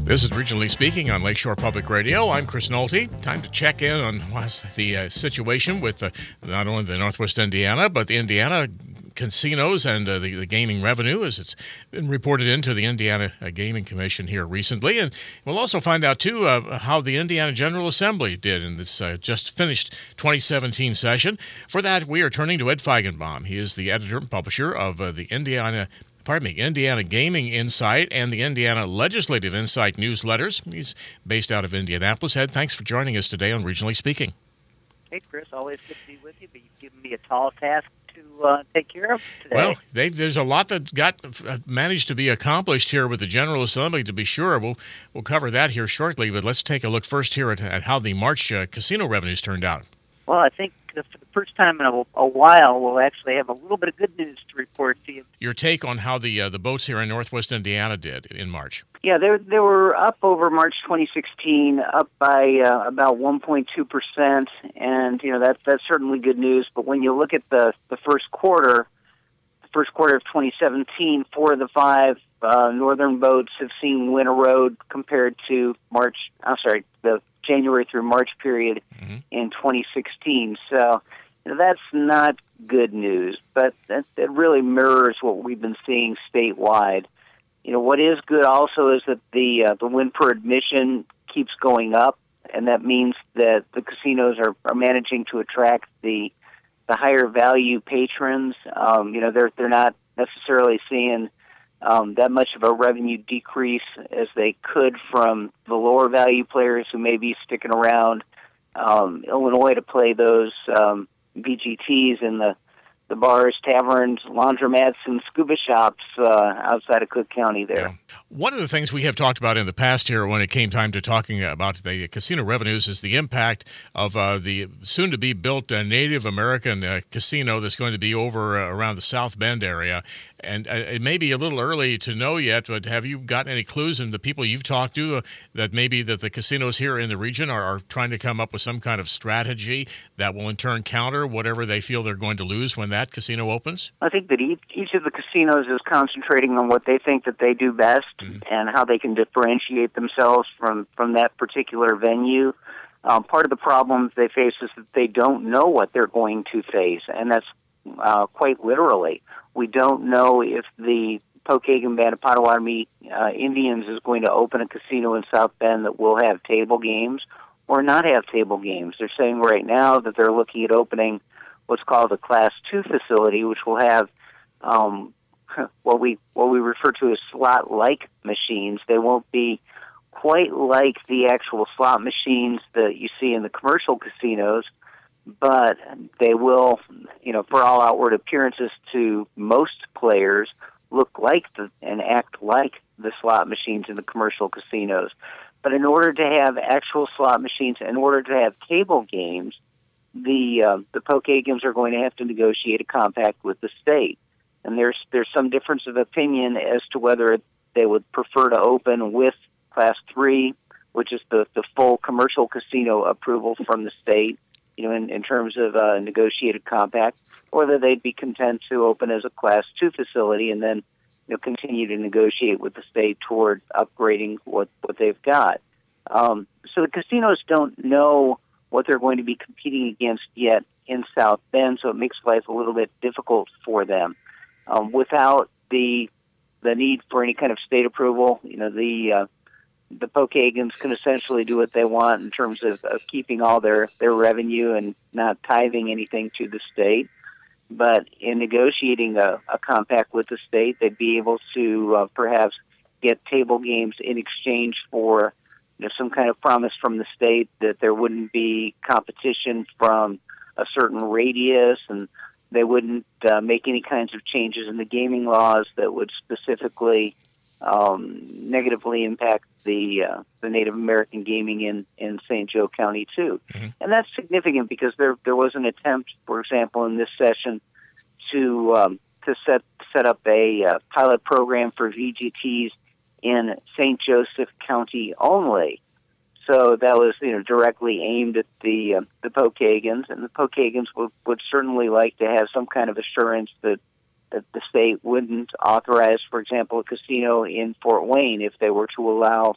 This is Regionally Speaking on Lakeshore Public Radio. I'm Chris Nolte. Time to check in on what's the situation with not only the Northwest Indiana, but the Indiana casinos and the gaming revenue, as it's been reported into the Indiana Gaming Commission here recently. And we'll also find out, too, how the Indiana General Assembly did in this just finished 2017 session. For that, we are turning to Ed Feigenbaum. He is the editor and publisher of the Indiana Gaming Insight and the Indiana Legislative Insight newsletters. He's based out of Indianapolis. Ed, thanks for joining us today on Regionally Speaking. Hey, Chris, always good to be with you, but you've given me a tall task to take care of today. Well, there's a lot that got managed to be accomplished here with the General Assembly, to be sure. We'll cover that here shortly, but let's take a look first here at how the March casino revenues turned out. Well, I think for the first time in a while, we'll actually have a little bit of good news to report to you. Your take on how the boats here in Northwest Indiana did in March? Yeah, they were up over March 2016, up by about 1.2%, and that's certainly good news. But when you look at the first quarter of 2017, 4 of the 5 northern boats have seen win erode compared to the January through March period in 2016. So that's not good news, but that really mirrors what we've been seeing statewide. What is good also is that the win per admission keeps going up, and that means that the casinos are managing to attract the higher value patrons. They're not necessarily seeing that much of a revenue decrease as they could from the lower value players who may be sticking around Illinois to play those VGTs in the bars, taverns, laundromats, and scuba shops outside of Cook County there. Yeah. One of the things we have talked about in the past here when it came time to talking about the casino revenues is the impact of the soon-to-be built Native American casino that's going to be over around the South Bend area. And it may be a little early to know yet, but have you got any clues in the people you've talked to that maybe that the casinos here in the region are trying to come up with some kind of strategy that will in turn counter whatever they feel they're going to lose when that casino opens? I think that each of the casinos is concentrating on what they think that they do best and how they can differentiate themselves from that particular venue. Part of the problem they face is that they don't know what they're going to face, and that's quite literally. We don't know if the Pokagon Band of Potawatomi Indians is going to open a casino in South Bend that will have table games or not have table games. They're saying right now that they're looking at opening what's called a Class 2 facility, which will have what we refer to as slot-like machines. They won't be quite like the actual slot machines that you see in the commercial casinos, but they will, for all outward appearances to most players, look like and act like the slot machines in the commercial casinos. But in order to have actual slot machines, in order to have table games, the Pokagons are going to have to negotiate a compact with the state. And there's some difference of opinion as to whether they would prefer to open with Class 3, which is the full commercial casino approval from the state, in terms of a negotiated compact, or whether they'd be content to open as a Class 2 facility and then continue to negotiate with the state toward upgrading what they've got. So the casinos don't know what they're going to be competing against yet in South Bend, so it makes life a little bit difficult for them. Without the need for any kind of state approval, the Pokagons can essentially do what they want in terms of keeping all their revenue and not tithing anything to the state. But in negotiating a compact with the state, they'd be able to perhaps get table games in exchange for some kind of promise from the state that there wouldn't be competition from a certain radius, and they wouldn't make any kinds of changes in the gaming laws that would specifically negatively impact the Native American gaming in St. Joe County too. And that's significant because there was an attempt, for example, in this session to set up a pilot program for VGTs in St. Joseph County only. So that was directly aimed at the Pokagons, and the Pokagons would certainly like to have some kind of assurance that the state wouldn't authorize, for example, a casino in Fort Wayne if they were to allow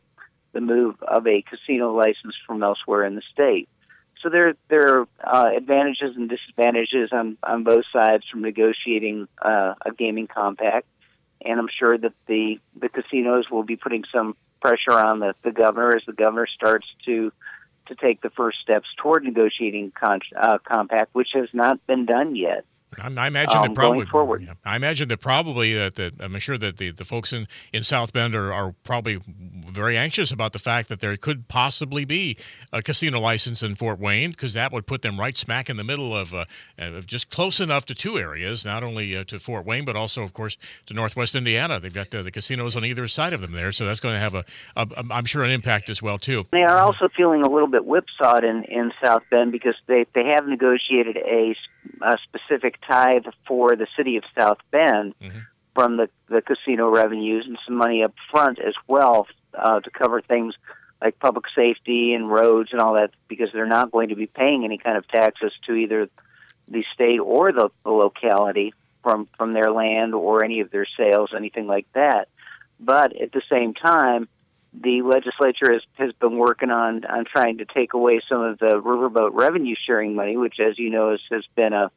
the move of a casino license from elsewhere in the state. So there are advantages and disadvantages on both sides from negotiating a gaming compact, and I'm sure that the casinos will be putting some pressure on the governor as the governor starts to take the first steps toward negotiating compact, which has not been done yet. I imagine that probably going forward. Yeah, I imagine that probably I'm sure that the folks in South Bend are probably very anxious about the fact that there could possibly be a casino license in Fort Wayne, because that would put them right smack in the middle of just close enough to two areas, not only to Fort Wayne but also, of course, to Northwest Indiana. They've got the casinos on either side of them there, so that's going to have I'm sure an impact as well too. They are also feeling a little bit whipsawed in South Bend because they have negotiated a specific tithe for the city of South Bend from the casino revenues and some money up front as well to cover things like public safety and roads and all that, because they're not going to be paying any kind of taxes to either the state or the locality from their land or any of their sales, anything like that. But at the same time, the legislature has been working on trying to take away some of the riverboat revenue sharing money, which, as you know, has been a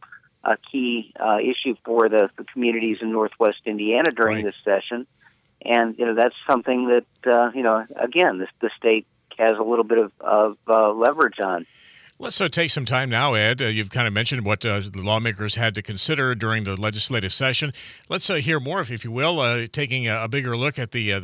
key issue for the communities in Northwest Indiana during this session. And, that's something that, again, the state has a little bit of leverage on. Let's take some time now, Ed. You've kind of mentioned what the lawmakers had to consider during the legislative session. Let's hear more, if you will, taking a bigger look at the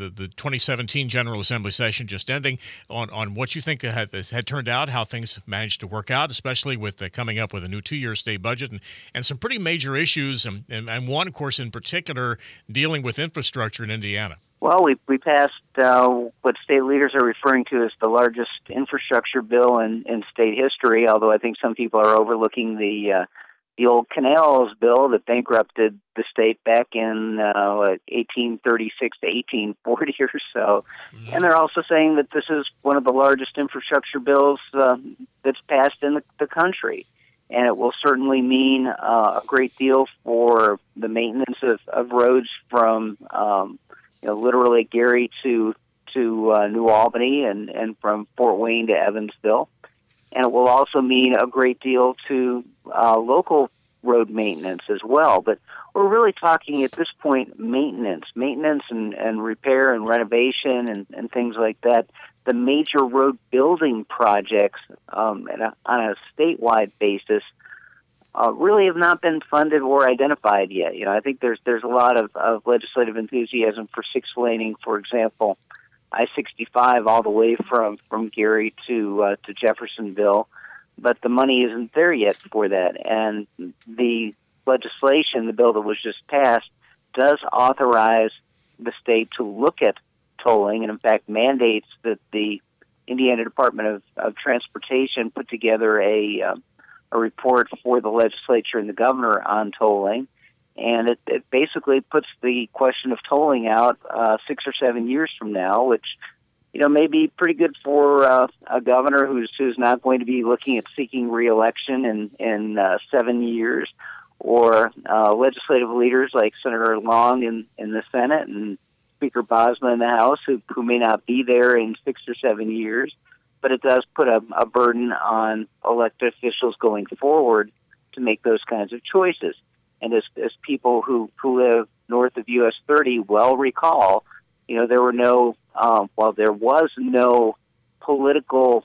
2017 General Assembly session just ending, on what you think had turned out, how things managed to work out, especially with coming up with a new 2-year state budget and some pretty major issues, and one, of course, in particular, dealing with infrastructure in Indiana. Well, we passed what state leaders are referring to as the largest infrastructure bill in state history, although I think some people are overlooking the old canals bill that bankrupted the state back in 1836 to 1840 or so. Mm-hmm. And they're also saying that this is one of the largest infrastructure bills that's passed in the country. And it will certainly mean a great deal for the maintenance of roads from literally Gary to New Albany and from Fort Wayne to Evansville. And it will also mean a great deal to local road maintenance as well. But we're really talking at this point maintenance and repair and renovation and things like that. The major road building projects on a statewide basis really have not been funded or identified yet. I think there's a lot of legislative enthusiasm for six-laning, for example, I-65 all the way from Gary to Jeffersonville, but the money isn't there yet for that. And the legislation, the bill that was just passed, does authorize the state to look at tolling, and in fact mandates that the Indiana Department of Transportation put together a report for the legislature and the governor on tolling, and it basically puts the question of tolling out 6 or 7 years from now, which may be pretty good for a governor who's not going to be looking at seeking re-election in 7 years, or legislative leaders like Senator Long in the Senate and Speaker Bosma in the House who may not be there in 6 or 7 years. But it does put a burden on elected officials going forward to make those kinds of choices. And as people who live north of US 30 well recall, there was no political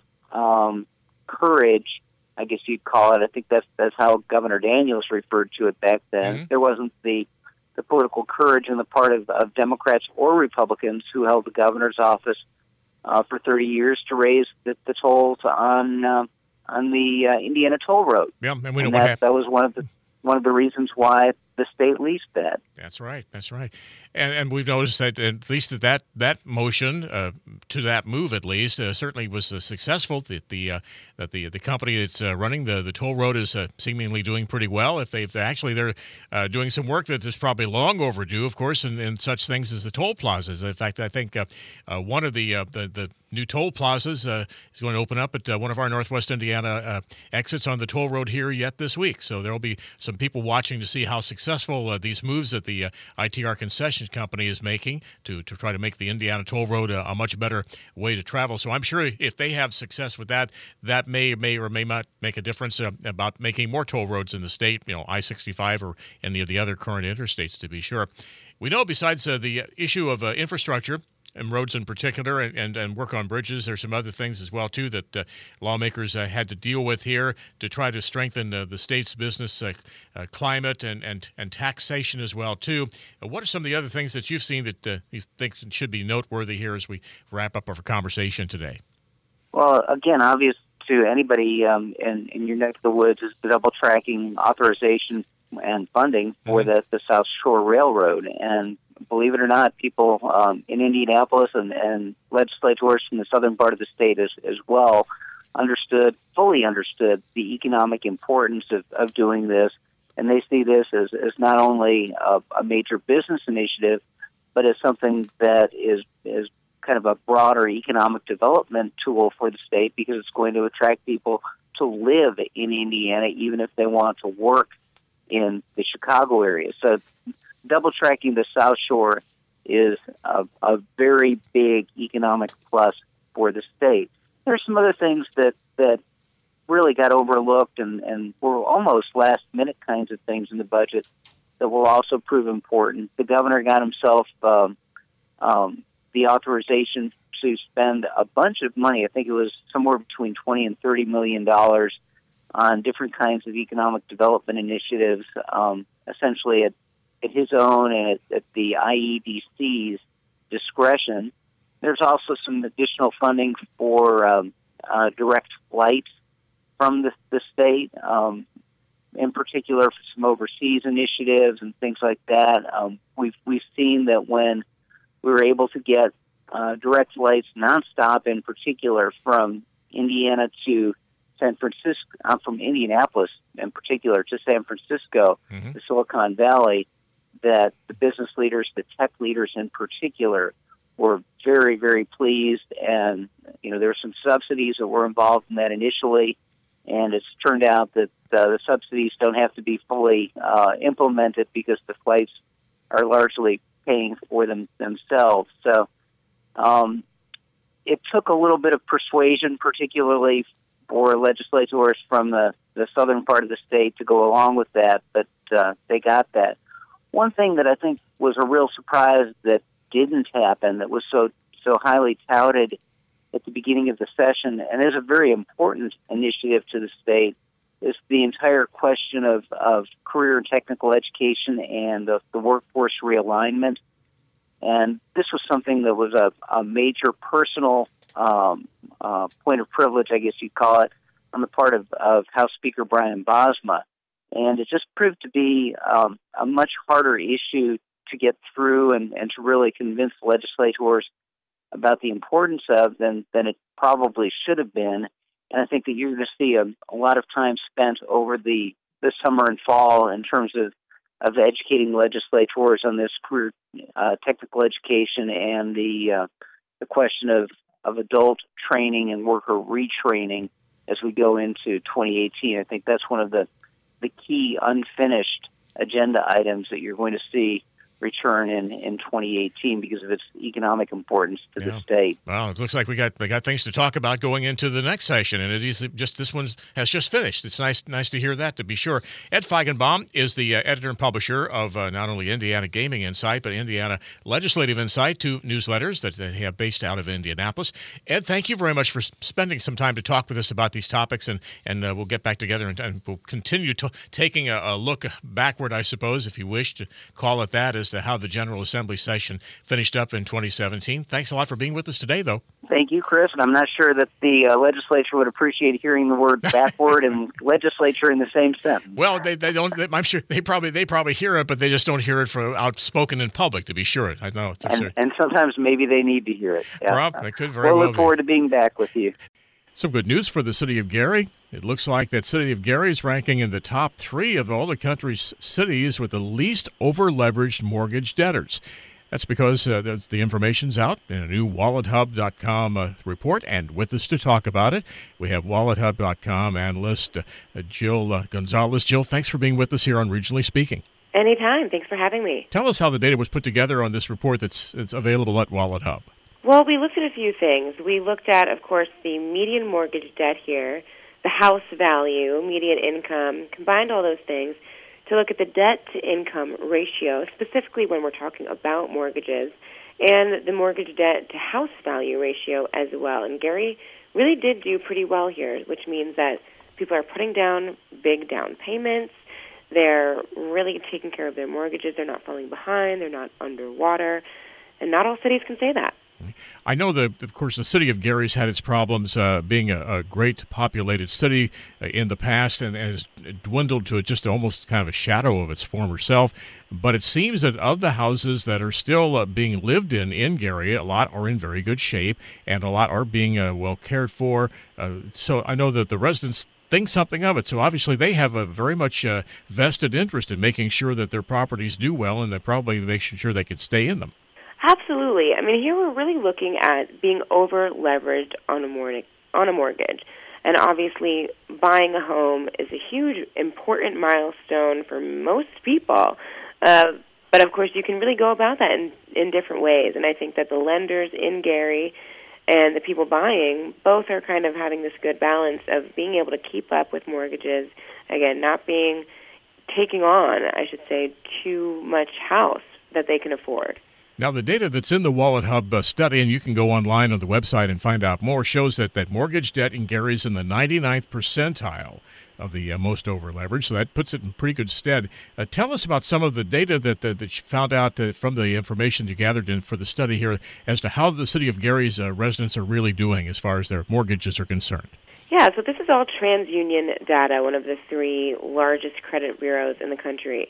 courage, I guess you'd call it. I think that's how Governor Daniels referred to it back then. Mm-hmm. There wasn't the political courage on the part of Democrats or Republicans who held the governor's office for 30 years to raise the tolls on the Indiana Toll Road. Yeah, and we know what happened. That was one of the reasons why the state leased that. That's right. And we've noticed that at least that motion, to that move at least, certainly was successful. That the company that's running the toll road is seemingly doing pretty well. If they're doing some work that is probably long overdue, of course, in such things as the toll plazas. In fact, I think one of the new toll plazas is going to open up at one of our Northwest Indiana exits on the toll road here yet this week. So there will be some people watching to see how successful successful these moves that the ITR concessions company is making to try to make the Indiana toll road a much better way to travel. So I'm sure if they have success with that, that may or may not make a difference about making more toll roads in the state, I-65 or any of the other current interstates, to be sure. We know besides the issue of infrastructure, and roads in particular, and work on bridges. There's some other things as well, too, that lawmakers had to deal with here to try to strengthen the state's business climate and taxation as well, too. What are some of the other things that you've seen that you think should be noteworthy here as we wrap up our conversation today? Well, again, obvious to anybody in your neck of the woods is the double tracking authorization and funding for the South Shore Railroad. And believe it or not, people in Indianapolis and legislators from the southern part of the state as well fully understood the economic importance of doing this. And they see this as not only a major business initiative, but as something that is kind of a broader economic development tool for the state, because it's going to attract people to live in Indiana, even if they want to work in the Chicago area. So double tracking the South Shore is a very big economic plus for the state. There's some other things that really got overlooked and were almost last-minute kinds of things in the budget that will also prove important. The governor got himself the authorization to spend a bunch of money. I think it was somewhere between $20 and $30 million on different kinds of economic development initiatives, essentially at his own and at the IEDC's discretion. There's also some additional funding for direct flights from the state, in particular for some overseas initiatives and things like that. We've seen that when we were able to get direct flights nonstop, in particular from Indiana to San Francisco, from Indianapolis in particular to San Francisco, the Silicon Valley, that the business leaders, the tech leaders in particular, were very, very pleased. And, there were some subsidies that were involved in that initially, and it's turned out that the subsidies don't have to be fully implemented because the flights are largely paying for themselves. So it took a little bit of persuasion, particularly for legislators from the southern part of the state, to go along with that, but they got that. One thing that I think was a real surprise that didn't happen, that was so highly touted at the beginning of the session, and is a very important initiative to the state, is the entire question of career and technical education and the workforce realignment. And this was something that was a major personal point of privilege, I guess you'd call it, on the part of House Speaker Brian Bosma. And it just proved to be a much harder issue to get through and to really convince legislators about the importance of than it probably should have been. And I think that you're going to see a lot of time spent over the summer and fall in terms of educating legislators on this career technical education and the question of adult training and worker retraining as we go into 2018. I think that's one of the key unfinished agenda items that you're going to see return in 2018 because of its economic importance to the state. Well, it looks like we got things to talk about going into the next session, and it is just this one has just finished. It's nice to hear that, to be sure. Ed Feigenbaum is the editor and publisher of not only Indiana Gaming Insight, but Indiana Legislative Insight, two newsletters that they have based out of Indianapolis. Ed, thank you very much for spending some time to talk with us about these topics, and we'll get back together and we'll continue taking a look backward, I suppose, if you wish to call it that, as to how the General Assembly session finished up in 2017. Thanks a lot for being with us today, though. Thank you, Chris. And I'm not sure that the legislature would appreciate hearing the word backward and legislature in the same sentence. Well, they don't. I'm sure they probably hear it, but they just don't hear it for outspoken in public. To be sure, I know. And sometimes maybe they need to hear it. Yeah. They could very well. We'll look forward to being back with you. Some good news for the city of Gary. It looks like that city of Gary is ranking in the top 3 of all the country's cities with the least over-leveraged mortgage debtors. That's because the information's out in a new WalletHub.com report, and with us to talk about it, we have WalletHub.com analyst Jill Gonzalez. Jill, thanks for being with us here on Regionally Speaking. Anytime. Thanks for having me. Tell us how the data was put together on this report that's available at Wallet Hub. Well, we looked at a few things. We looked at, of course, the median mortgage debt here, the house value, median income, combined all those things to look at the debt-to-income ratio, specifically when we're talking about mortgages, and the mortgage debt-to-house value ratio as well. And Gary really did do pretty well here, which means that people are putting down big down payments. They're really taking care of their mortgages. They're not falling behind. They're not underwater. And not all cities can say that. I know that, of course, the city of Gary's had its problems being a great populated city in the past and has dwindled to just almost kind of a shadow of its former self. But it seems that of the houses that are still being lived in Gary, a lot are in very good shape and a lot are being well cared for. So I know that the residents think something of it. So obviously they have a very much vested interest in making sure that their properties do well, and they're probably making sure they can stay in them. Absolutely. I mean, here we're really looking at being over-leveraged on a mortgage. And obviously, buying a home is a huge, important milestone for most people. But, of course, you can really go about that in different ways. And I think that the lenders in Gary and the people buying both are kind of having this good balance of being able to keep up with mortgages, again, not taking on, I should say, too much house that they can afford. Now, the data that's in the Wallet Hub study, and you can go online on the website and find out more, shows that mortgage debt in Gary is in the 99th percentile of the most over-leveraged, so that puts it in pretty good stead. Tell us about some of the data that you found out from the information you gathered in for the study here as to how the city of Gary's residents are really doing as far as their mortgages are concerned. Yeah, so this is all TransUnion data, one of the 3 largest credit bureaus in the country.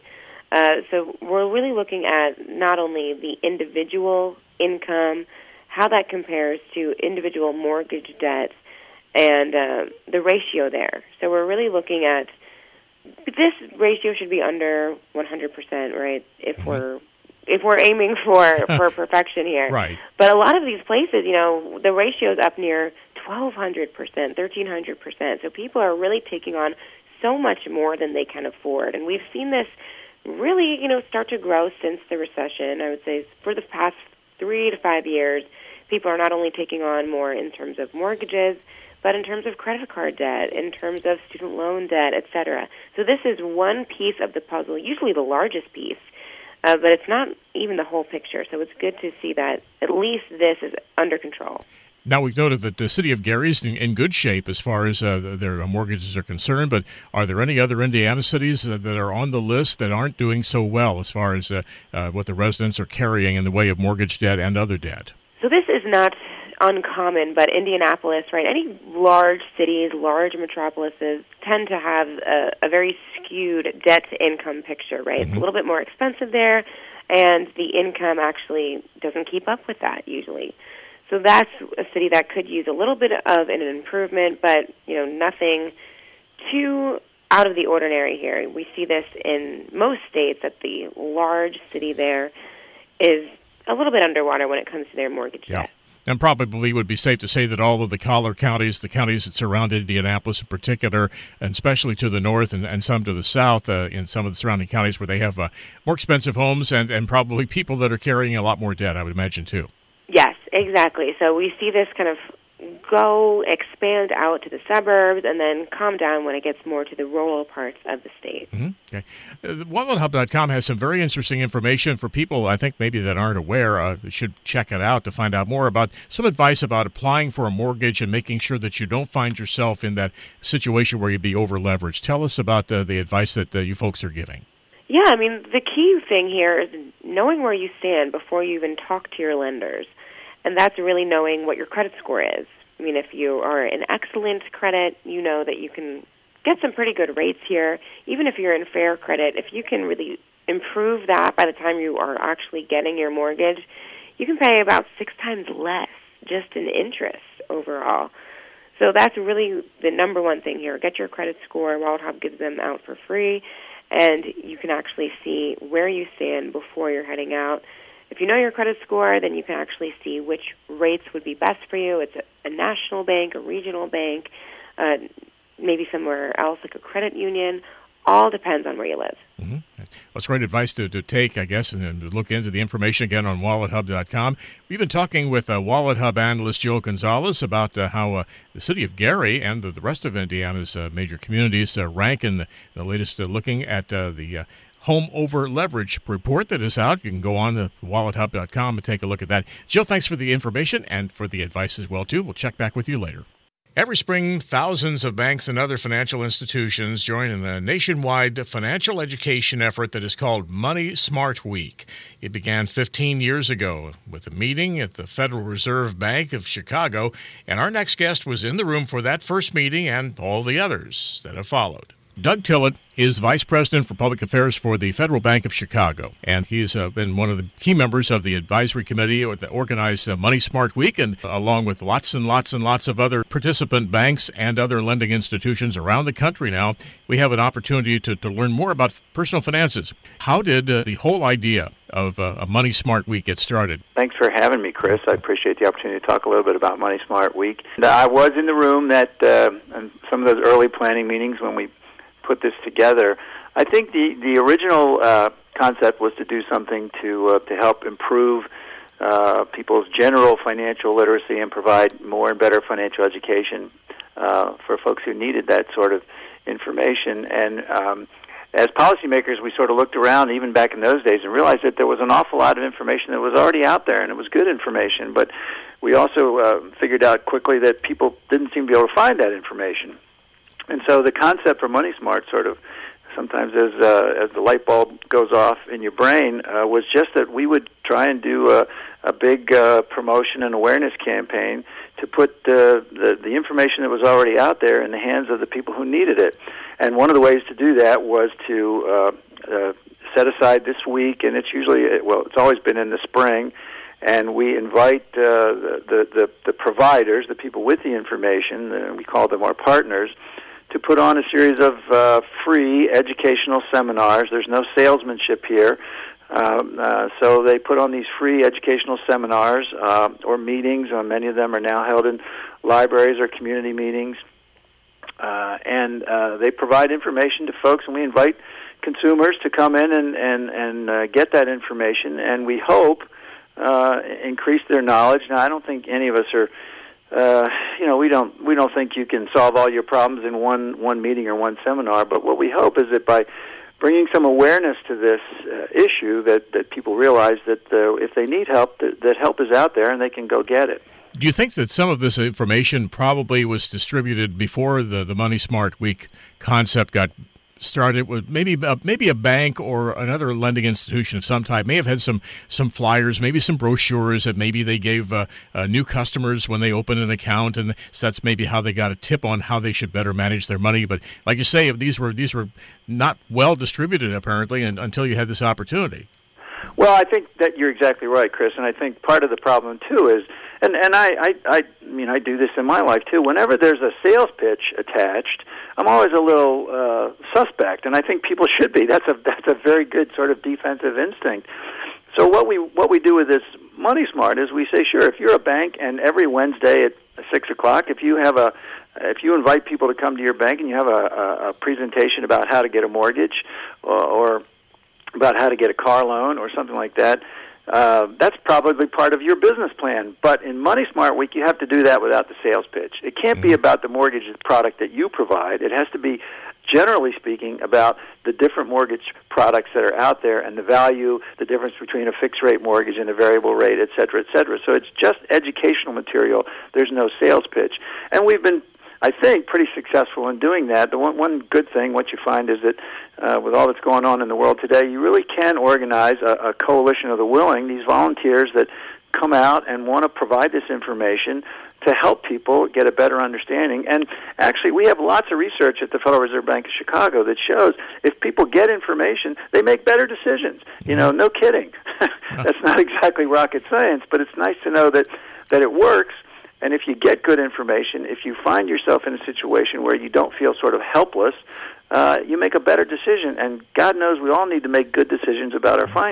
So we're really looking at not only the individual income, how that compares to individual mortgage debt, and the ratio there. So we're really looking at this ratio should be under 100%, right? If we're aiming for perfection here. Right. But a lot of these places, the ratio is up near 1,200%, 1,300%. So people are really taking on so much more than they can afford, and we've seen this really, start to grow since the recession. I would say for the past 3 to 5 years, people are not only taking on more in terms of mortgages, but in terms of credit card debt, in terms of student loan debt, et cetera. So this is one piece of the puzzle, usually the largest piece, but it's not even the whole picture. So it's good to see that at least this is under control. Now, we've noted that the city of Gary is in good shape as far as their mortgages are concerned, but are there any other Indiana cities that are on the list that aren't doing so well as far as what the residents are carrying in the way of mortgage debt and other debt? So this is not uncommon, but Indianapolis, right, any large cities, large metropolises tend to have a very skewed debt-to-income picture, right? Mm-hmm. It's a little bit more expensive there, and the income actually doesn't keep up with that usually. So that's a city that could use a little bit of an improvement, but nothing too out of the ordinary here. We see this in most states that the large city there is a little bit underwater when it comes to their mortgage debt. And probably would be safe to say that all of the collar counties, the counties that surround Indianapolis in particular, and especially to the north and some to the south, in some of the surrounding counties where they have more expensive homes and probably people that are carrying a lot more debt, I would imagine, too. Yes, exactly. So we see this kind of expand out to the suburbs and then calm down when it gets more to the rural parts of the state. Mm-hmm. Okay. WalletHub.com has some very interesting information for people, I think, maybe that aren't aware. Should check it out to find out more about some advice about applying for a mortgage and making sure that you don't find yourself in that situation where you'd be over-leveraged. Tell us about the advice that you folks are giving. Yeah, I mean, the key thing here is knowing where you stand before you even talk to your lenders. And that's really knowing what your credit score is. I mean, if you are in excellent credit, you know that you can get some pretty good rates here. Even if you're in fair credit, if you can really improve that by the time you are actually getting your mortgage, you can pay about 6 times less just in interest overall. So that's really the number one thing here. Get your credit score. Wallet Hub gives them out for free, and you can actually see where you stand before you're heading out. If you know your credit score, then you can actually see which rates would be best for you. It's a national bank, a regional bank, maybe somewhere else like a credit union. All depends on where you live. Mm-hmm. That's great advice to take, I guess, and to look into the information again on WalletHub.com. We've been talking with Wallet Hub analyst Joe Gonzalez about how the city of Gary and the rest of Indiana's major communities rank in the latest looking at the Home Over Leverage report that is out. You can go on to WalletHub.com and take a look at that. Joe, thanks for the information and for the advice as well, too. We'll check back with you later. Every spring, thousands of banks and other financial institutions join in a nationwide financial education effort that is called Money Smart Week. It began 15 years ago with a meeting at the Federal Reserve Bank of Chicago, and our next guest was in the room for that first meeting and all the others that have followed. Doug Tillett is Vice President for Public Affairs for the Federal Bank of Chicago, and he's been one of the key members of the advisory committee that organized Money Smart Week, and along with lots and lots and lots of other participant banks and other lending institutions around the country now, we have an opportunity to learn more about personal finances. How did the whole idea of a Money Smart Week get started? Thanks for having me, Chris. I appreciate the opportunity to talk a little bit about Money Smart Week. I was in the room that in some of those early planning meetings when we put this together. I think the original concept was to do something to help improve people's general financial literacy and provide more and better financial education for folks who needed that sort of information. And as policymakers, we sort of looked around even back in those days and realized that there was an awful lot of information that was already out there, and it was good information. But we also figured out quickly that people didn't seem to be able to find that information. And so the concept for Money Smart sort of sometimes as the light bulb goes off in your brain was just that we would try and do a big promotion and awareness campaign to put the information that was already out there in the hands of the people who needed it. And one of the ways to do that was to set aside this week, and it's usually, well, it's always been in the spring, and we invite the providers, the people with the information, we call them our partners, to put on a series of free educational seminars. There's no salesmanship here. So they put on these free educational seminars or meetings. Many of them are now held in libraries or community meetings. And they provide information to folks, and we invite consumers to come in and get that information. And we hope increase their knowledge. Now, I don't think any of us are we don't think you can solve all your problems in one meeting or one seminar, but what we hope is that by bringing some awareness to this issue, that people realize that if they need help, that help is out there and they can go get it. Do you think that some of this information probably was distributed before the Money Smart Week concept got started? With maybe a bank or another lending institution of some type may have had some flyers, maybe some brochures that maybe they gave new customers when they opened an account, and so that's maybe how they got a tip on how they should better manage their money. But like you say, these were not well distributed apparently until you had this opportunity. Well, I think that you're exactly right, Chris, and I think part of the problem too is, and I do this in my life too. Whenever there's a sales pitch attached, I'm always a little suspect, and I think people should be. That's a very good sort of defensive instinct. So what we do with this Money Smart is we say, sure, if you're a bank and every Wednesday at 6:00, if you invite people to come to your bank and you have a presentation about how to get a mortgage or about how to get a car loan or something like that, that's probably part of your business plan. But in Money Smart Week, you have to do that without the sales pitch. It can't be about the mortgage product that you provide. It has to be, generally speaking, about the different mortgage products that are out there and the value, the difference between a fixed-rate mortgage and a variable rate, et cetera, et cetera. So it's just educational material. There's no sales pitch. And we've been, I think, pretty successful in doing that. The one good thing, what you find is that with all that's going on in the world today, you really can organize a coalition of the willing, these volunteers that come out and want to provide this information to help people get a better understanding. And actually, we have lots of research at the Federal Reserve Bank of Chicago that shows if people get information, they make better decisions. No kidding. That's not exactly rocket science, but it's nice to know that it works. And if you get good information, if you find yourself in a situation where you don't feel sort of helpless, you make a better decision. And God knows we all need to make good decisions about our finances.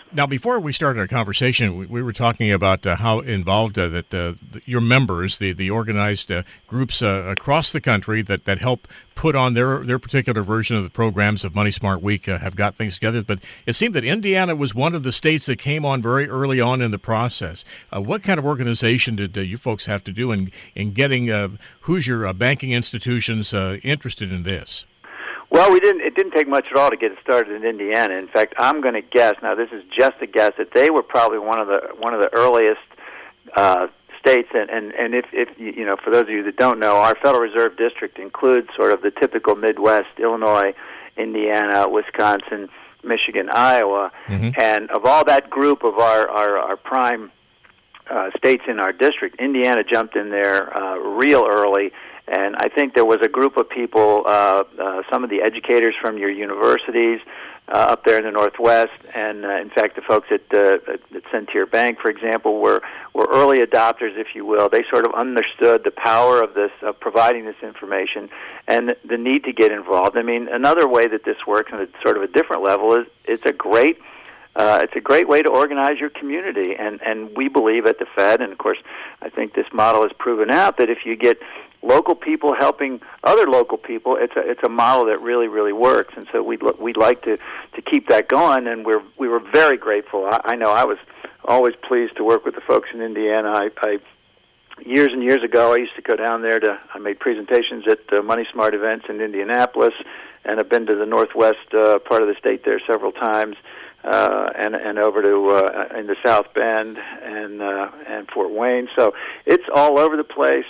Now, before we started our conversation, we were talking about how involved your members, the organized groups across the country that help put on their particular version of the programs of Money Smart Week have got things together. But it seemed that Indiana was one of the states that came on very early on in the process. What kind of organization did you folks have to do in getting Hoosier banking institutions interested in this? Well, it didn't take much at all to get it started in Indiana. In fact, I'm going to guess, now this is just a guess, that they were probably one of the earliest states. And if you know, for those of you that don't know, our Federal Reserve District includes sort of the typical Midwest: Illinois, Indiana, Wisconsin, Michigan, Iowa. Mm-hmm. And of all that group of our prime states in our district, Indiana jumped in there real early. And I think there was a group of people, some of the educators from your universities up there in the Northwest, and in fact the folks at Centier Bank, for example, were early adopters, if you will. They sort of understood the power of this, of providing this information, and the need to get involved. I mean, another way that this works on a sort of a different level is it's a great way to organize your community, and we believe at the Fed, and of course I think this model has proven out, that if you get local people helping other local people, it's a model that really works, and so we'd like to keep that going, and we were very grateful. I know I was always pleased to work with the folks in Indiana. I years and years ago, I used to go down there I made presentations at Money Smart events in Indianapolis, and I've been to the Northwest part of the state there several times. And over to in the South Bend and Fort Wayne, so it's all over the place.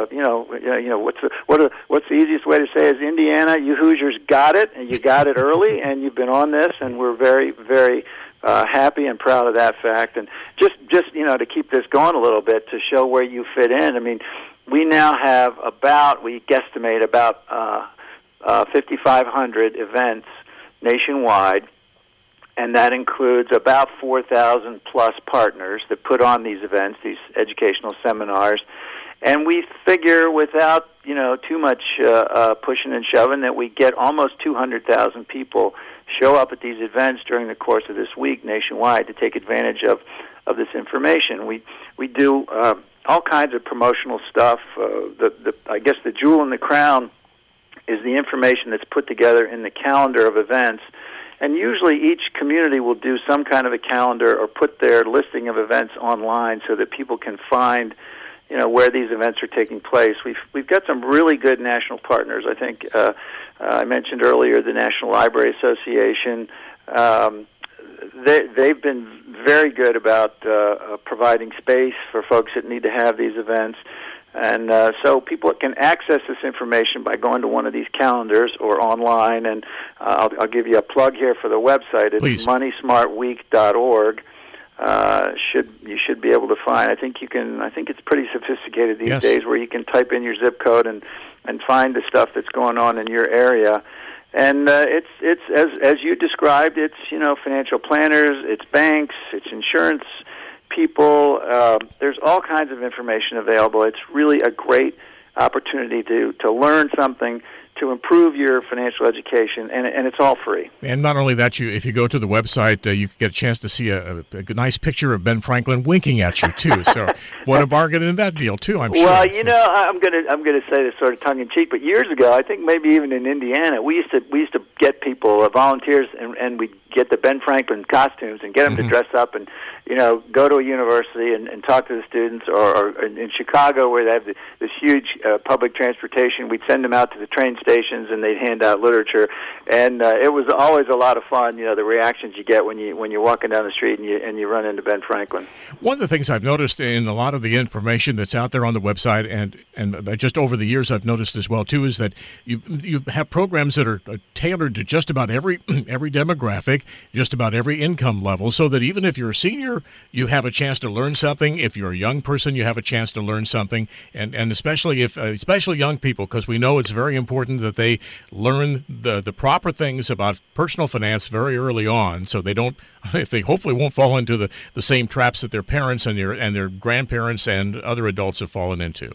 What's the easiest way to say is Indiana? You Hoosiers got it, and you got it early, and you've been on this, and we're very happy and proud of that fact. And just to keep this going a little bit, to show where you fit in. I mean, we now have we guesstimate about 5,500 events nationwide. And that includes about 4,000 plus partners that put on these events, these educational seminars. And we figure, without too much pushing and shoving, that we get almost 200,000 people show up at these events during the course of this week nationwide to take advantage of this information. We do all kinds of promotional stuff. I guess the jewel in the crown is the information that's put together in the calendar of events. And usually each community will do some kind of a calendar or put their listing of events online so that people can find, where these events are taking place. We've got some really good national partners. I think I mentioned earlier the National Library Association. They've been very good about providing space for folks that need to have these events. And so people can access this information by going to one of these calendars or online. And I'll give you a plug here for the website. It's moneysmartweek.org. You should be able to find. I think it's pretty sophisticated these days, where you can type in your zip code and find the stuff that's going on in your area. And it's as you described. It's financial planners, it's banks, it's insurance people. There's all kinds of information available. It's really a great opportunity to learn something, to improve your financial education, and it's all free. And not only that, if you go to the website, you can get a chance to see a nice picture of Ben Franklin winking at you too. So what a bargain in that deal too, I'm sure. Well, I'm gonna say this sort of tongue in cheek, but years ago, I think maybe even in Indiana, we used to get people, volunteers, and we'd get the Ben Franklin costumes and get them to dress up and go to a university and talk to the students, or in Chicago, where they have this huge public transportation, we'd send them out to the train stations and they'd hand out literature, and it was always a lot of fun. The reactions you get when you're walking down the street and you run into Ben Franklin. One of the things I've noticed in a lot of the information that's out there on the website, and just over the years I've noticed as well too, is that you have programs that are tailored to just about every demographic, just about every income level, so that even if you're a senior, you have a chance to learn something. If you're a young person, you have a chance to learn something, and especially especially young people, because we know it's very important that they learn the proper things about personal finance very early on, so they hopefully won't fall into the same traps that their parents and their grandparents and other adults have fallen into.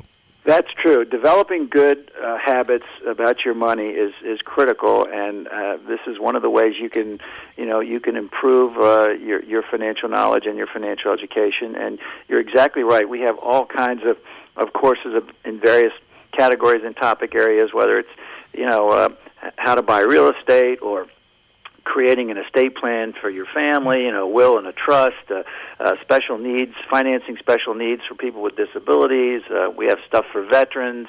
That's true. Developing good habits about your money is critical, and this is one of the ways you can improve your financial knowledge and your financial education. And you're exactly right. We have all kinds of courses in various categories and topic areas, whether it's how to buy real estate or creating an estate plan for your family, will and a trust, special needs, financing special needs for people with disabilities. We have stuff for veterans,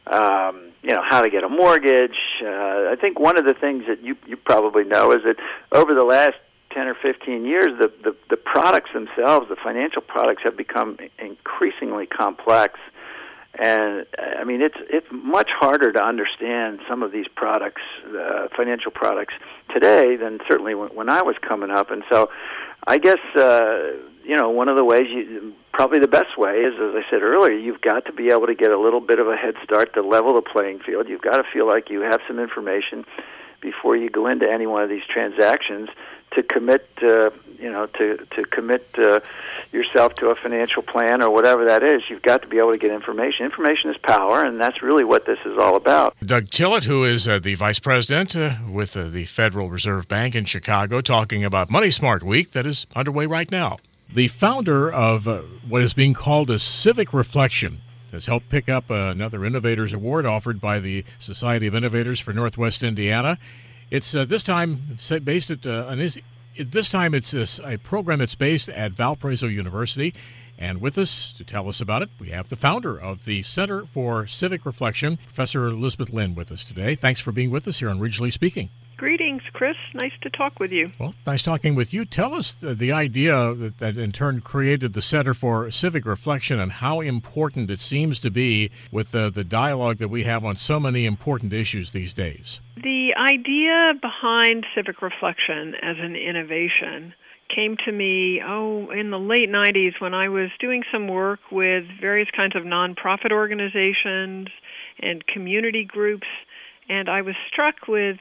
how to get a mortgage. I think one of the things that you probably know is that over the last 10 or 15 years, the products themselves, the financial products, have become increasingly complex. And I mean, it's much harder to understand some of these products, financial products, today than certainly when I was coming up. And so, I guess one of the ways, probably the best way, is, as I said earlier, you've got to be able to get a little bit of a head start to level the playing field. You've got to feel like you have some information before you go into any one of these transactions to commit, to commit yourself to a financial plan or whatever that is. You've got to be able to get information. Information is power, and that's really what this is all about. Doug Tillett, who is the Vice President with the Federal Reserve Bank in Chicago, talking about Money Smart Week that is underway right now. The founder of what is being called a Civic Reflection has helped pick up another Innovators Award offered by the Society of Innovators for Northwest Indiana. It's this time based at this time it's a program that's based at Valparaiso University. And with us to tell us about it, we have the founder of the Center for Civic Reflection, Professor Elizabeth Lynn, with us today. Thanks for being with us here on Regionally Speaking. Greetings, Chris. Nice to talk with you. Well, nice talking with you. Tell us the idea that in turn created the Center for Civic Reflection and how important it seems to be with the dialogue that we have on so many important issues these days. The idea behind Civic Reflection as an innovation came to me, in the late 90s when I was doing some work with various kinds of nonprofit organizations and community groups, and I was struck with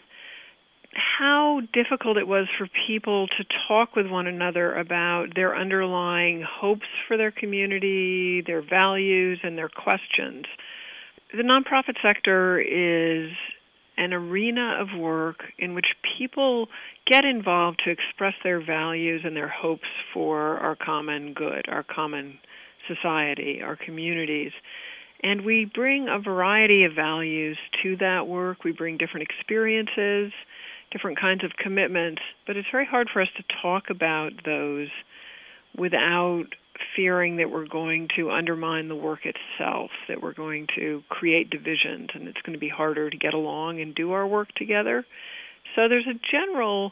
how difficult it was for people to talk with one another about their underlying hopes for their community, their values, and their questions. The nonprofit sector is an arena of work in which people get involved to express their values and their hopes for our common good, our common society, our communities. And we bring a variety of values to that work. We bring different experiences, different kinds of commitments, but it's very hard for us to talk about those without fearing that we're going to undermine the work itself, that we're going to create divisions, and it's going to be harder to get along and do our work together. So there's a general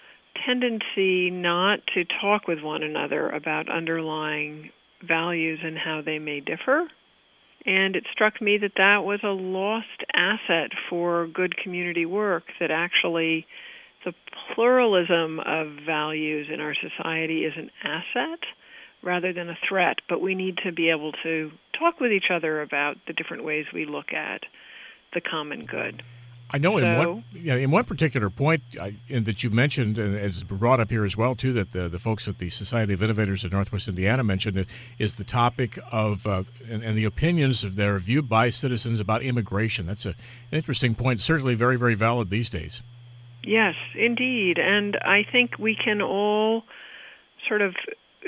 tendency not to talk with one another about underlying values and how they may differ. And it struck me that that was a lost asset for good community work, that actually the pluralism of values in our society is an asset rather than a threat. But we need to be able to talk with each other about the different ways we look at the common good. I know in one particular point that you mentioned, and it's brought up here as well, too, that the folks at the Society of Innovators of Northwest Indiana mentioned it, is the topic of and the opinions that are viewed by citizens about immigration. That's an interesting point, certainly very, very valid these days. Yes, indeed. And I think we can all sort of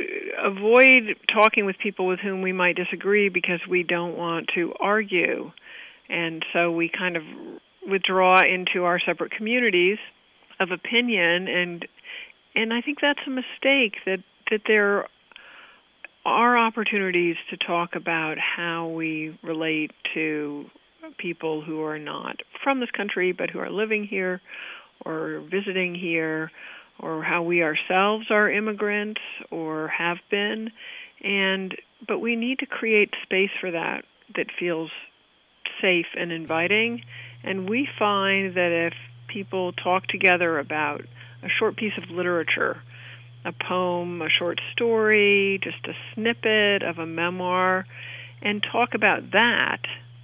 avoid talking with people with whom we might disagree because we don't want to argue. And so we kind of withdraw into our separate communities of opinion, and I think that's a mistake, that there are opportunities to talk about how we relate to people who are not from this country but who are living here or visiting here, or how we ourselves are immigrants or have been, but we need to create space for that feels safe and inviting. And we find that if people talk together about a short piece of literature, a poem, a short story, just a snippet of a memoir, and talk about that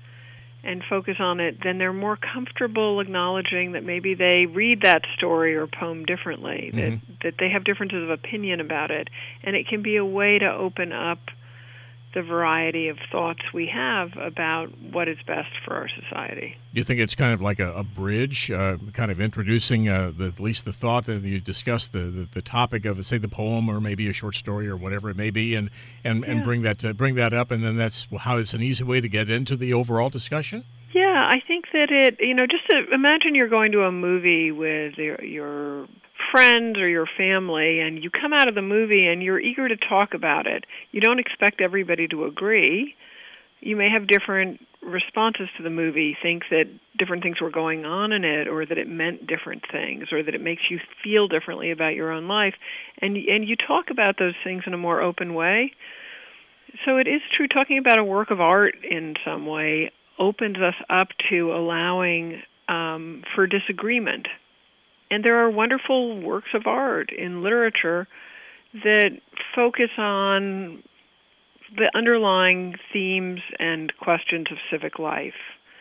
and focus on it, then they're more comfortable acknowledging that maybe they read that story or poem differently, that they have differences of opinion about it. And it can be a way to open up the variety of thoughts we have about what is best for our society. Do you think it's kind of like a bridge, kind of introducing at least the thought that you discussed, the topic of, say, the poem or maybe a short story or whatever it may be, and bring that up, and then that's how it's an easy way to get into the overall discussion? Yeah, I think that just to imagine you're going to a movie with your friends or your family, and you come out of the movie and you're eager to talk about it. You don't expect everybody to agree. You may have different responses to the movie, think that different things were going on in it, or that it meant different things, or that it makes you feel differently about your own life, and you talk about those things in a more open way. So it is true, talking about a work of art in some way opens us up to allowing for disagreement. And there are wonderful works of art in literature that focus on the underlying themes and questions of civic life.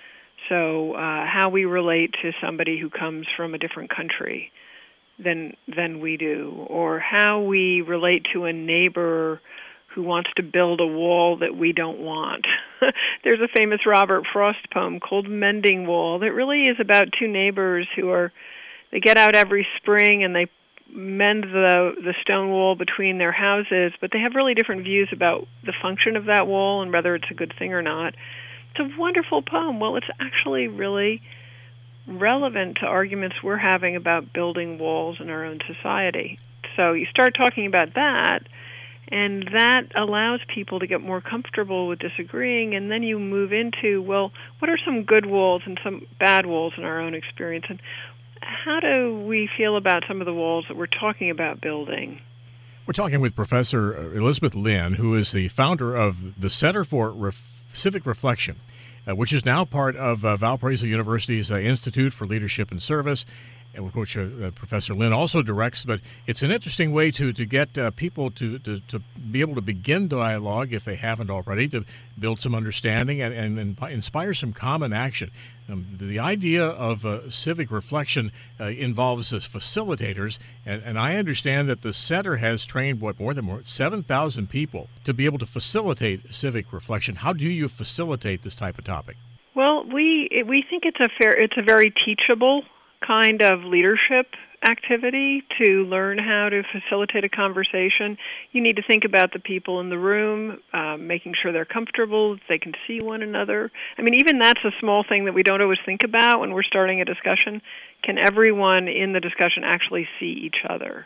So how we relate to somebody who comes from a different country than we do, or how we relate to a neighbor who wants to build a wall that we don't want. There's a famous Robert Frost poem called Mending Wall that really is about two neighbors they get out every spring and they mend the stone wall between their houses, but they have really different views about the function of that wall and whether it's a good thing or not. It's a wonderful poem. Well, it's actually really relevant to arguments we're having about building walls in our own society. So you start talking about that, and that allows people to get more comfortable with disagreeing, and then you move into, well, what are some good walls and some bad walls in our own experience, and how do we feel about some of the walls that we're talking about building? We're talking with Professor Elizabeth Lynn, who is the founder of the Center for Civic Reflection, which is now part of Valparaiso University's Institute for Leadership and Service, and which Professor Lynn also directs. But it's an interesting way to get people to be able to begin dialogue, if they haven't already, to build some understanding and inspire some common action. The idea of civic reflection involves facilitators, and I understand that the center has trained more than 7,000 people to be able to facilitate civic reflection. How do you facilitate this type of topic? Well, we think it's a very teachable kind of leadership activity to learn how to facilitate a conversation. You need to think about the people in the room, making sure they're comfortable, they can see one another. I mean, even that's a small thing that we don't always think about when we're starting a discussion. Can everyone in the discussion actually see each other?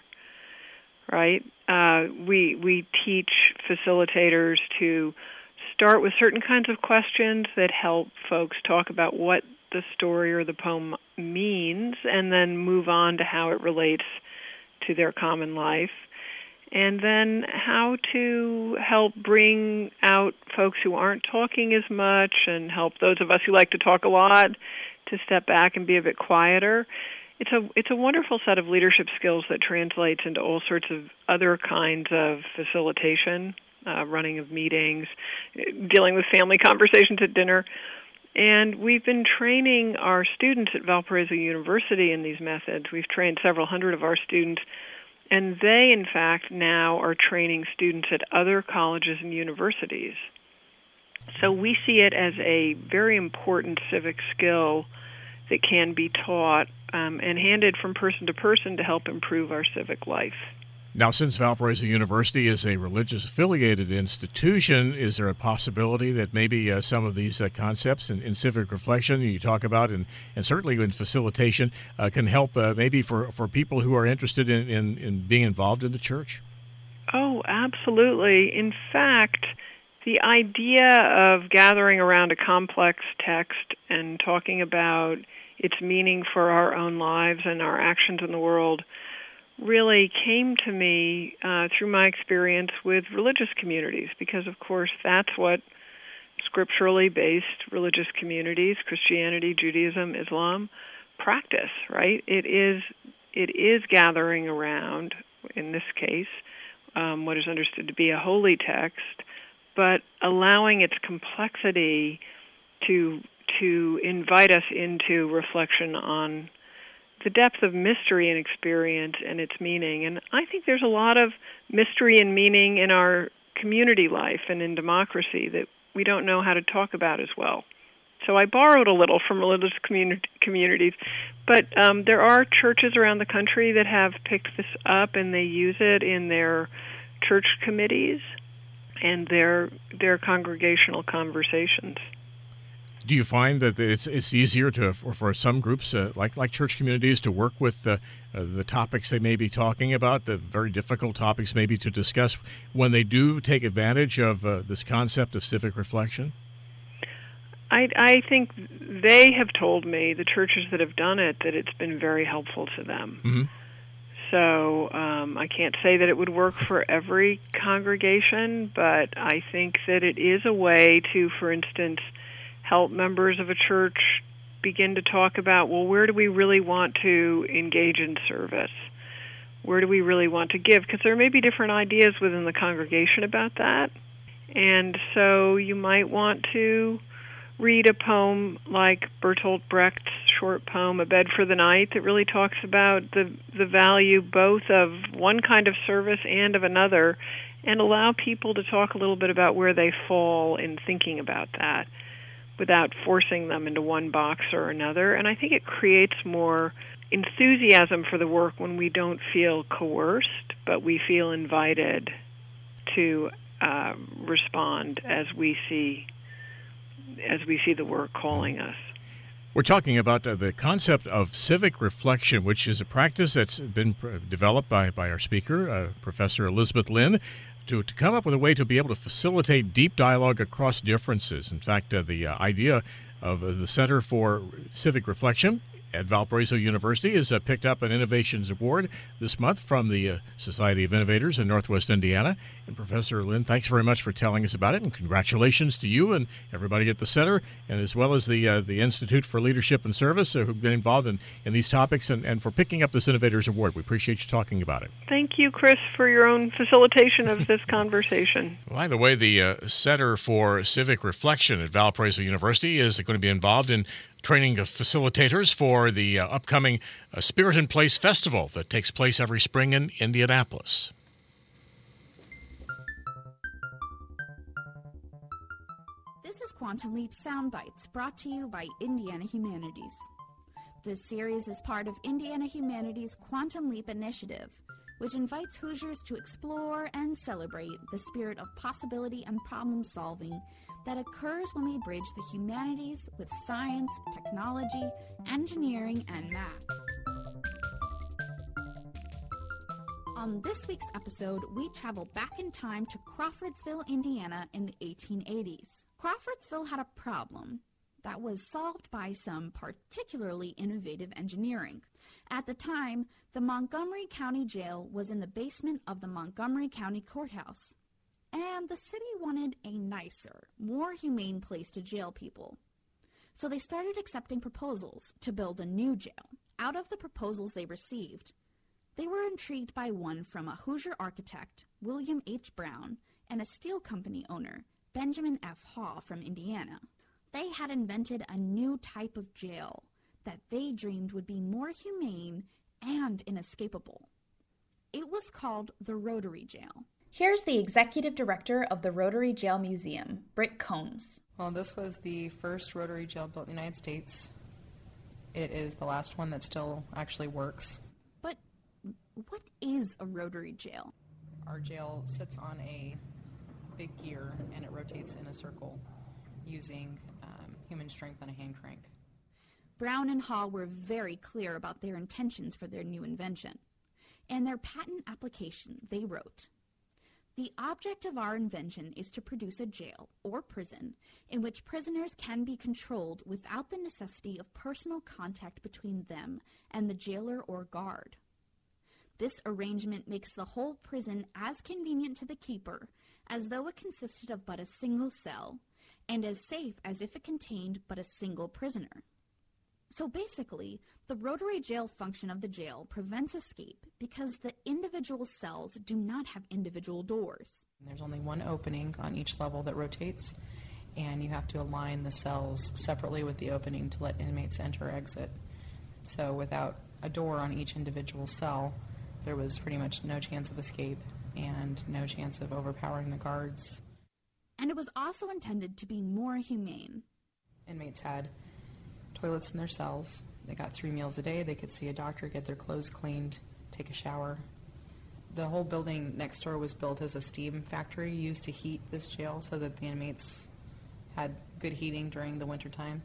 Right? We teach facilitators to start with certain kinds of questions that help folks talk about what the story or the poem means, and then move on to how it relates to their common life, and then how to help bring out folks who aren't talking as much and help those of us who like to talk a lot to step back and be a bit quieter. It's a wonderful set of leadership skills that translates into all sorts of other kinds of facilitation, running of meetings, dealing with family conversations at dinner. And we've been training our students at Valparaiso University in these methods. We've trained several hundred of our students, and they, in fact, now are training students at other colleges and universities. So we see it as a very important civic skill that can be taught and handed from person to person to help improve our civic life. Now, since Valparaiso University is a religious-affiliated institution, is there a possibility that maybe some of these concepts in civic reflection you talk about, and certainly in facilitation, can help maybe for people who are interested in being involved in the church? Oh, absolutely. In fact, the idea of gathering around a complex text and talking about its meaning for our own lives and our actions in the world really came to me through my experience with religious communities, because, of course, that's what scripturally based religious communities, Christianity, Judaism, Islam, practice, right? It is gathering around, in this case, what is understood to be a holy text, but allowing its complexity to invite us into reflection on the depth of mystery and experience and its meaning. And I think there's a lot of mystery and meaning in our community life and in democracy that we don't know how to talk about as well. So I borrowed a little from religious communities, but there are churches around the country that have picked this up, and they use it in their church committees and their congregational conversations. Do you find that it's easier for some groups like church communities to work with the topics they may be talking about, the very difficult topics maybe to discuss, when they do take advantage of this concept of civic reflection? I think they have told me, the churches that have done it, that it's been very helpful to them. Mm-hmm. So I can't say that it would work for every congregation, but I think that it is a way to, for instance, help members of a church begin to talk about, well, where do we really want to engage in service? Where do we really want to give? Because there may be different ideas within the congregation about that. And so you might want to read a poem like Bertolt Brecht's short poem, A Bed for the Night, that really talks about the value both of one kind of service and of another, and allow people to talk a little bit about where they fall in thinking about that without forcing them into one box or another. And I think it creates more enthusiasm for the work when we don't feel coerced, but we feel invited to respond as we see the work calling us. We're talking about the concept of civic reflection, which is a practice that's been developed by our speaker, Professor Elizabeth Lynn, to come up with a way to be able to facilitate deep dialogue across differences. In fact, the idea of the Center for Civic Reflection at Valparaiso University has picked up an Innovations Award this month from the Society of Innovators in Northwest Indiana. And Professor Lynn, thanks very much for telling us about it, and congratulations to you and everybody at the Center, and as well as the Institute for Leadership and Service who've been involved in these topics, and for picking up this Innovators Award. We appreciate you talking about it. Thank you, Chris, for your own facilitation of this conversation. By the way, the Center for Civic Reflection at Valparaiso University is going to be involved in training of facilitators for the upcoming Spirit in Place Festival that takes place every spring in Indianapolis. This is Quantum Leap Soundbites, brought to you by Indiana Humanities. This series is part of Indiana Humanities' Quantum Leap initiative, which invites Hoosiers to explore and celebrate the spirit of possibility and problem-solving that occurs when we bridge the humanities with science, technology, engineering, and math. On this week's episode, we travel back in time to Crawfordsville, Indiana in the 1880s. Crawfordsville had a problem that was solved by some particularly innovative engineering. At the time, the Montgomery County Jail was in the basement of the Montgomery County Courthouse, and the city wanted a nicer, more humane place to jail people. So they started accepting proposals to build a new jail. Out of the proposals they received, they were intrigued by one from a Hoosier architect, William H. Brown, and a steel company owner, Benjamin F. Haw from Indiana. They had invented a new type of jail that they dreamed would be more humane and inescapable. It was called the Rotary Jail. Here's the executive director of the Rotary Jail Museum, Britt Combs. Well, this was the first Rotary Jail built in the United States. It is the last one that still actually works. But what is a Rotary Jail? Our jail sits on a big gear and it rotates in a circle using human strength and a hand crank. Brown and Haw were very clear about their intentions for their new invention. In their patent application, they wrote, "The object of our invention is to produce a jail, or prison, in which prisoners can be controlled without the necessity of personal contact between them and the jailer or guard. This arrangement makes the whole prison as convenient to the keeper as though it consisted of but a single cell, and as safe as if it contained but a single prisoner." So basically, the Rotary Jail function of the jail prevents escape because the individual cells do not have individual doors. There's only one opening on each level that rotates, and you have to align the cells separately with the opening to let inmates enter or exit. So without a door on each individual cell, there was pretty much no chance of escape. and no chance of overpowering the guards. And it was also intended to be more humane. Inmates had toilets in their cells. They got 3 meals a day. They could see a doctor, get their clothes cleaned, take a shower. The whole building next door was built as a steam factory used to heat this jail so that the inmates had good heating during the wintertime.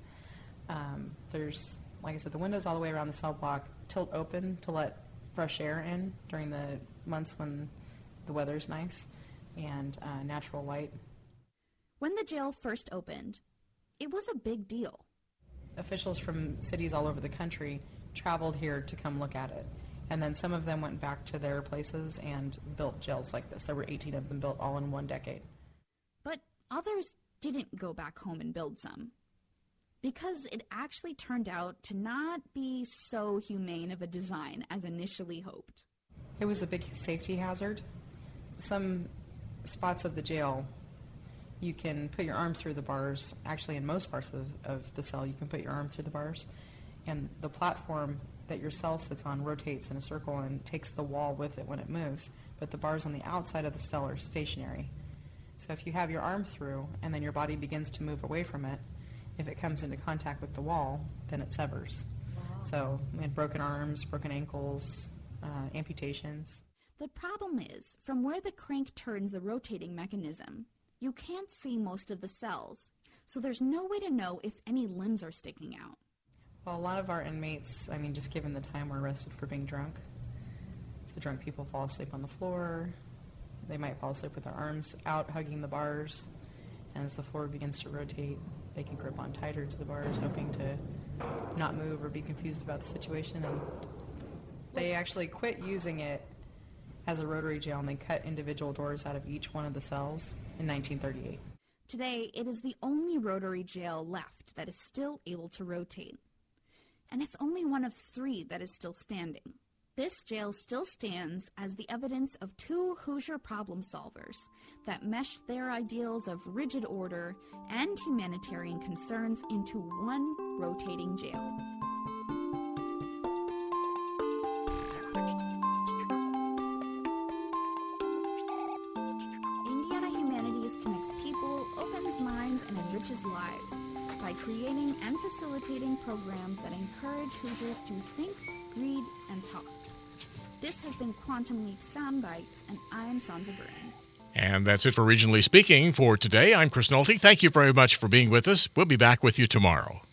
There's, like I said, the windows all the way around the cell block tilt open to let fresh air in during the months when the weather's nice, and natural light. When the jail first opened, it was a big deal. Officials from cities all over the country traveled here to come look at it. And then some of them went back to their places and built jails like this. There were 18 of them built all in 1 decade. But others didn't go back home and build some, because it actually turned out to not be so humane of a design as initially hoped. It was a big safety hazard. Some spots of the jail, you can put your arm through the bars. Actually, in most parts of the cell, you can put your arm through the bars. And the platform that your cell sits on rotates in a circle and takes the wall with it when it moves. But the bars on the outside of the cell are stationary. So if you have your arm through and then your body begins to move away from it, if it comes into contact with the wall, then it severs. Wow. So we had broken arms, broken ankles, amputations. The problem is, from where the crank turns the rotating mechanism, you can't see most of the cells, so there's no way to know if any limbs are sticking out. Well, a lot of our inmates, just given the time, were arrested for being drunk. So drunk people fall asleep on the floor. They might fall asleep with their arms out, hugging the bars. And as the floor begins to rotate, they can grip on tighter to the bars, hoping to not move or be confused about the situation. And they actually quit using it as a rotary jail, and they cut individual doors out of each one of the cells in 1938. Today, it is the only rotary jail left that is still able to rotate. And it's only one of 3 that is still standing. This jail still stands as the evidence of 2 Hoosier problem solvers that meshed their ideals of rigid order and humanitarian concerns into one rotating jail. Indiana Humanities connects people, opens minds, and enriches lives by creating and facilitating programs that encourage Hoosiers to think, read, and talk. This has been Quantum Leap Soundbites, and I'm Sandra Byrne. And that's it for Regionally Speaking for today. I'm Chris Nolte. Thank you very much for being with us. We'll be back with you tomorrow.